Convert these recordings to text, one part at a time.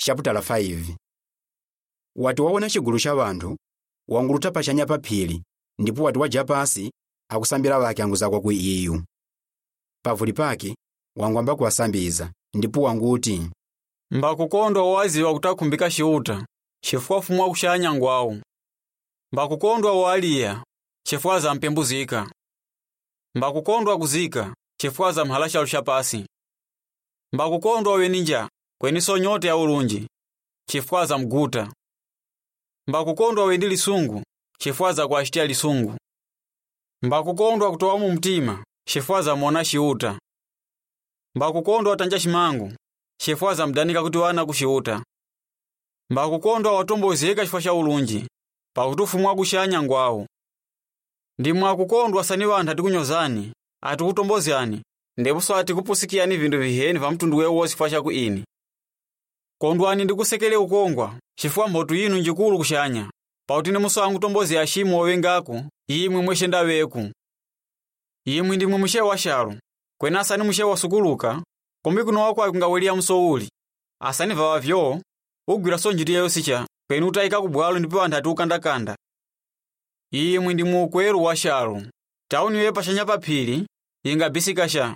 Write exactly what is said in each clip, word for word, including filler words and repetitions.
chaputala five. Wati waona chigulu cha wanthu wanguluta pachanya pa phiri ndipo wati waja pasi akusambira wake anguzakwa ku iyu. Pavuli pake wangwamba kuwasambiza ndipo wanguti mbakukondwa owaziwa kutakhumbika chiuta chifukwa fumwa kushanya ngwawu. Mbakukondwa owaliya chifukwa za mpembuzika. Mbakukondwa kuzika chifukwa za mhala chalu chapasi. Mbakukondwa oweninja kweniso nyote ya ulunji chifukwa za mguta. Mbakukondwa owendi lisungu chifukwa za kuashitia lisungu. Mbakukondwa kutowa mu mtima chifukwa za muona chiuta. Mbakukondwa watanja chimangu chifukwa za mdanika kuti wana kuchiuta. Mbakukondwa watombozeka chifukwa cha ulunji pakutufumwa kushanya ngwawu. Ndimwe akukondwa sani wanthu atikunyozani atikutombozani ndiponso atikupusikirani vinthu viheni va mtundu wewo chifukwa chaku ini. Kondwani ndikusekele ukongwa chifukwa mphotho yinu njikulu kushanya pakuti nimuso angutombozi ashimu owengaku yimwe mweshenda weku. Yimwe ndimwe mushe wa shalu kwena asani mushe wasukuluka kombi kuno wako akungaweliya msouli asani vawa vyo ugwira sonjiti yayosicha kwenu utayika kubwalo ndipo anthu atiukandakanda. Yimwe ndimwe ukweru wa shalu tauni we pachanya pa phiri ingabisika sha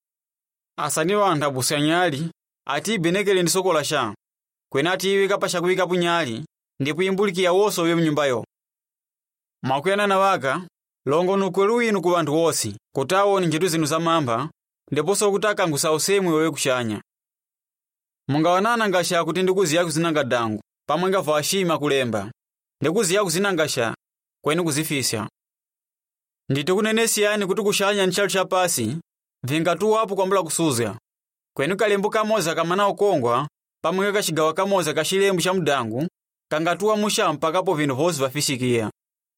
asani wanthu abusanyali ati ibenekele ndi sokola sha kwena ati iwika pachakuwika punyali ndipo imbulikiya wonso we mnyumbayo. Mwakuyana waka longo nukweru inu ku wanthu wonse kuti awone ntchito zinu zamamba ndiponso kuti akangusa usemwe wewe kushanya. Mungawanana ngasha kuti ndikuziya kuzinanga dangu pamwe ngava ashima kulemba ndikuziya kuzinangasha kweni kuzifisya. Ndito kunenesiyani kuti kushanya nchalu chapasi vingatuwapo kwambula kusuzya kweni kalembo kamoza kamana ukongwa pamwe kachigawa kamoza kashilembo cha mdangu kangatuwa musha mpakapo vinthu vonse vafishikiya.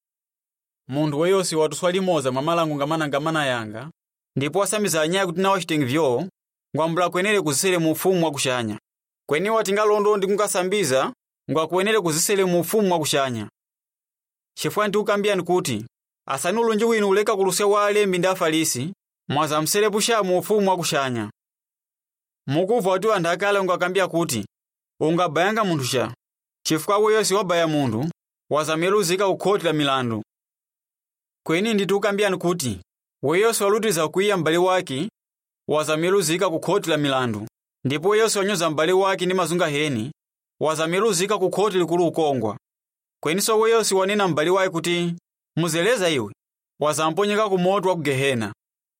Munthu weyosi watuswa limoza mwamalangu ngamana ngamana yanga ndipo wasamiza anyaya kuti nawo chitengi vyo ngwambula kwenere kuzisele mu ufumu wa kushanya kweni watingalondo ndi kungasambiza ngwa kwenere kuzisele mu ufumu wa kushanya. Chifukwa ndiukambiyani kuti asani ulunji winu uleka kulusya wa alembi ndi afarisi mwaza msele pusha mu ufumu wa kushanya. Mukuva wati wanthu akale ungakambia kuti ungabayanga munthu sha chifukwa weyosi wabaya munthu wazameluzika kukhoti la milandu. Kweni nditukambiyani kuti weyosi walutiza kuiya mbali wake wazameluzika kukhoti la milandu ndipo weyosi wanyoza mbali wake ndi mazunga heni wazameluzika kukhoti likulu ukongwa. Kweniso weyosi wanena mbali wake kuti muzeleza iwe wazamponyeka ku moto wa ku Gehena.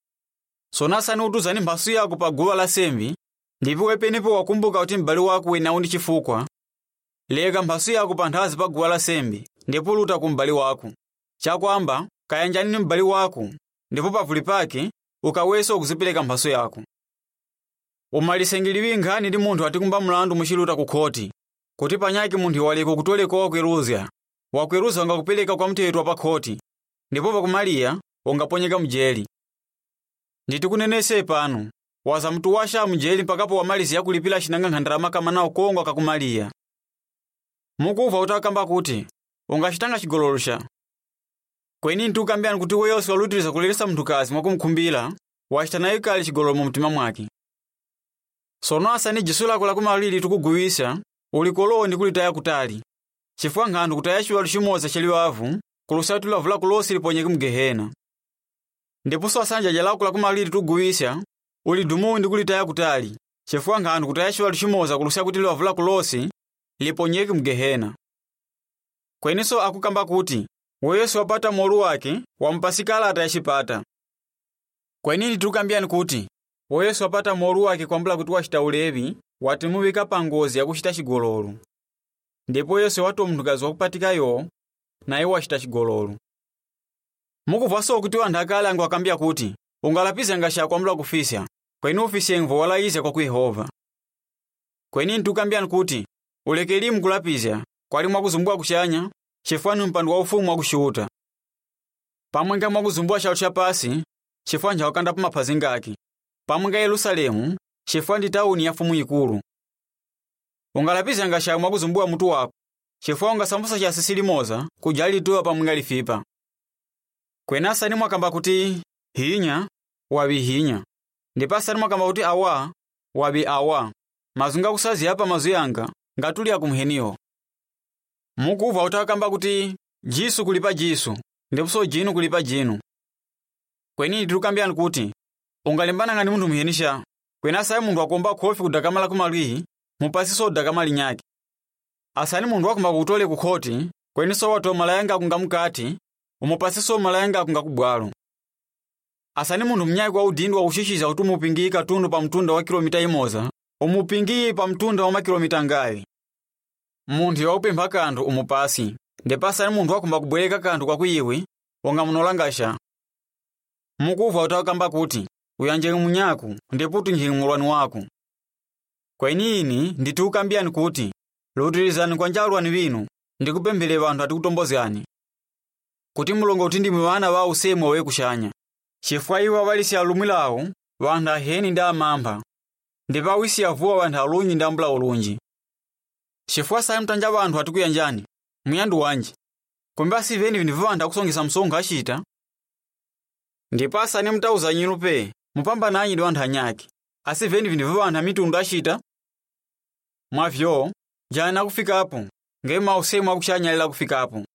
Sonasani utuzani mphasu yako pa guwa la sembi ndipo wepenipo wakumbuka kuti mbali wako wenawu ndi chifukwa leka mphasu yako pa nthazi pa guwa la sembi ndipo luta ku mbali wako chakwamba kayanjani ndi mbali wako ndipo pavuli pake ukaweso kuzipereka mphasu yako. Umalisengeliwi nkhani ndi munthu atikumba mlandu muchiluta ku khoti kuti panyake munthu waleko kutoleka wakweruzya wakweruza ungakupeleka kwa mtetwa pa khoti ndipo pakumaliya ungaponyeka mjeli. Nditikunenese pano waza mtu washa mjeli mpakapo wamalizi ya kulipila chinanga nkhandarama kamana ukongwa kakumaliya. Mukuva utakamba kuti ungachitanga chigololo sha kweni ntukambiyani kuti weyosi walutiriza kulelesa mnthukazi mwakumkhumbira wachitana ikali chigololo mu mtima mwake. Sono asani jisu lako lakumalili tukuguwisa ulikolowo ndi kulitaya kutali chifukwa nkhandu kutaya chiwalo chimoza chaliwavu kulusatu lavula kulosi liponyeke mu Gehena. Ndiponso asanja jalako lakumalili tukuguwisa ulidumu ndi kulitaya kutali chifukwa nkhandu kutaya chiwalo chimoza kulusatu kuti lavula kulosi liponyeke mu Gehena. Kweniso akukamba kuti weyosi wapata moru wake wampasika alata yachipata. Kwenini tukambiyani kuti weyosi wapata moru wake kwambula kuti wachita ulevi watimuwika pa ngozi yakuchita chigololo ndipo yesu watu mnthukazi wakupatikayo naye wachita chigololo. Mukuvaso kuti wanthu akale angu akambia kuti ungalapize ngasha kwambula kufisya kweni ufisye ngvo walaize kwa ku Yehova. Kweni ntukambiyani kuti ulekeli mkulapizya kwali mwakuzumbua kushanya chifukwa mpando wa ufumu wakushuta pamwe nga mwakuzumbua chalu chapasi chifukwa njawakanda pa maphazi ngake pamwe nga Yerusalemu chifukwa ndi tauni ya fumu ikulu. Ungalapize ngasha mwakuzumbua mutu wako chifukwa ungasambusa cha sisili moza kujali tuwa pamwe nga lifipa. Kwenasa ni mwakamba kuti hinya wabi hinya ndipasa ni mwakamba kuti awa wabi awa mazunga kusazi hapa mazu yanga ngatuli akumheniwo. Mukuva utakamba kuti jisu kulipa jisu ndiponso jinu kulipa jinu. Kweni tikukambirani kuti ungalembana ngati munthu muhenisha kwena asayi munthu akomba khofi kudakamala kumalihi mupasiso dakamali nyake. Asani munthu wakumba kutole kukhoti kweniso watu malayanga akunga mkati umupasiso malayanga akunga kubwalo. Asani munthu mnyake wa udindo wa ushishiza kuti umupingiye katundu pa mtunda wa kilomita imoza umupingiye pa mtunda wa makilomita ngayi. Munthu waupempha kanthu umupasi ndipasani munthu wakumba kubwereka kanthu kwa kuiwe wonga munolangasha. Mukuva utakamba kuti uyanje munyaku ndiputu njingi mulwani wako. Kweni ini nditukambirani kuti lutirizani kwa njalwani winu ndikupembele vanthu atikutombozani kuti mulongo kuti ndimwe wana wa usemu we kushanya. Chifukwa iwo awalisi alumwi lawo vanthu aheni ndi amampa ndipo awisi avuwa vanthu alunji ndi ambula ulunji. Chifukwa sayi mtanja vanthu atikuyanjani muyandu wanji kumbe asiveni vinthu vanthu akusongesa msonkho achita. Ndipo asani mtauza nyinu pe mupambananyi ndi vanthu anyake asiveni vinthu vanthu amitundu achita. Mwavyo jana kufikapo ngema usemu akushanyalira kufikapo.